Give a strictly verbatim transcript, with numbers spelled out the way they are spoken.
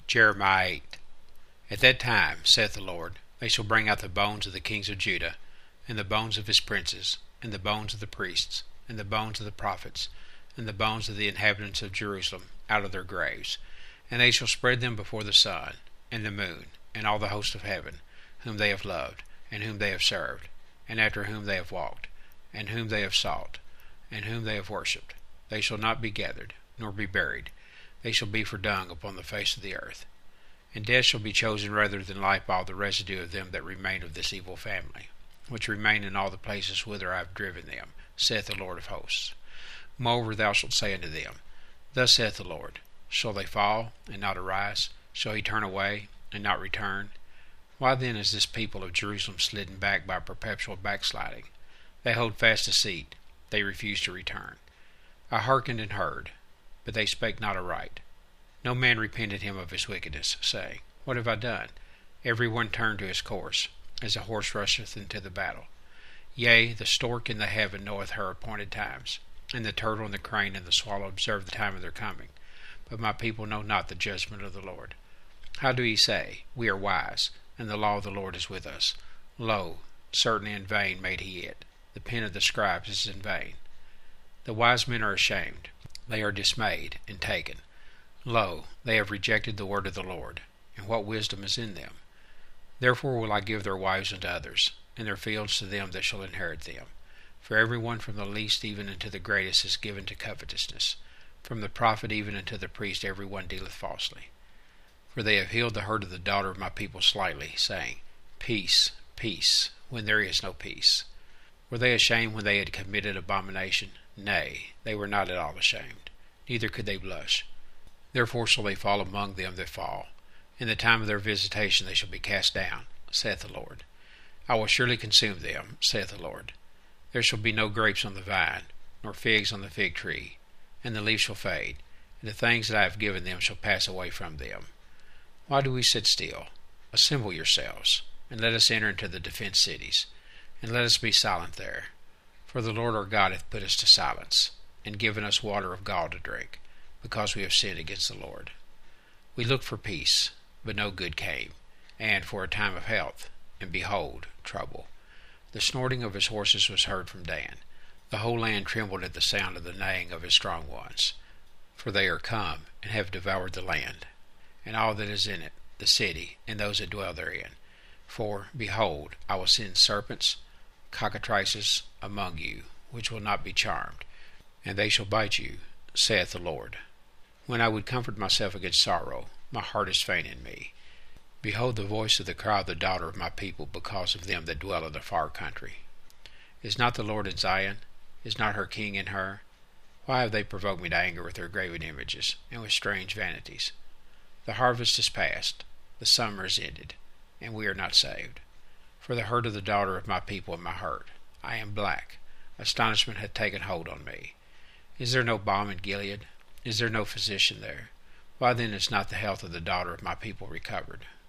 Jeremiah eight. At that time, saith the Lord, they shall bring out the bones of the kings of Judah, and the bones of his princes, and the bones of the priests, and the bones of the prophets, and the bones of the inhabitants of Jerusalem, out of their graves. And they shall spread them before the sun, and the moon, and all the host of heaven, whom they have loved, and whom they have served, and after whom they have walked, and whom they have sought, and whom they have worshipped. They shall not be gathered, nor be buried. They shall be for dung upon the face of the earth. And death shall be chosen rather than life by all the residue of them that remain of this evil family, which remain in all the places whither I have driven them, saith the Lord of hosts. Moreover thou shalt say unto them, Thus saith the Lord, Shall they fall, and not arise? Shall he turn away, and not return? Why then is this people of Jerusalem slidden back by perpetual backsliding? They hold fast deceit, they refuse to return. I hearkened and heard, but they spake not aright. No man repented him of his wickedness, saying, What have I done? Every one turned to his course, as a horse rusheth into the battle. Yea, the stork in the heaven knoweth her appointed times, and the turtle and the crane and the swallow observe the time of their coming. But my people know not the judgment of the Lord. How do ye say, We are wise, and the law of the Lord is with us? Lo, certainly in vain made he it. The pen of the scribes is in vain. The wise men are ashamed. They are dismayed and taken. Lo, they have rejected the word of the Lord, and what wisdom is in them? Therefore will I give their wives unto others, and their fields to them that shall inherit them. For every one from the least even unto the greatest is given to covetousness. From the prophet even unto the priest every one dealeth falsely. For they have healed the hurt of the daughter of my people slightly, saying, Peace, peace, when there is no peace. Were they ashamed when they had committed abomination? Nay, they were not at all ashamed, neither could they blush. Therefore shall they fall among them that fall. In the time of their visitation they shall be cast down, saith the Lord. I will surely consume them, saith the Lord. There shall be no grapes on the vine, nor figs on the fig tree, and the leaf shall fade, and the things that I have given them shall pass away from them. Why do we sit still? Assemble yourselves, and let us enter into the defenced cities, and let us be silent there. For the Lord our God hath put us to silence, and given us water of gall to drink, because we have sinned against the Lord. We looked for peace, but no good came, and for a time of health, and behold, trouble. The snorting of his horses was heard from Dan. The whole land trembled at the sound of the neighing of his strong ones. For they are come, and have devoured the land, and all that is in it, the city, and those that dwell therein. For, behold, I will send serpents, cockatrices, among you, which will not be charmed, and they shall bite you, saith the Lord. When I would comfort myself against sorrow, my heart is faint in me. Behold the voice of the cry of the daughter of my people because of them that dwell in the far country. Is not the Lord in Zion? Is not her king in her? Why have they provoked me to anger with their graven images, and with strange vanities? The harvest is past, the summer is ended, and we are not saved. For the hurt of the daughter of my people is my hurt. I am black. Astonishment hath taken hold on me. Is there no balm in Gilead? Is there no physician there? Why then is not the health of the daughter of my people recovered?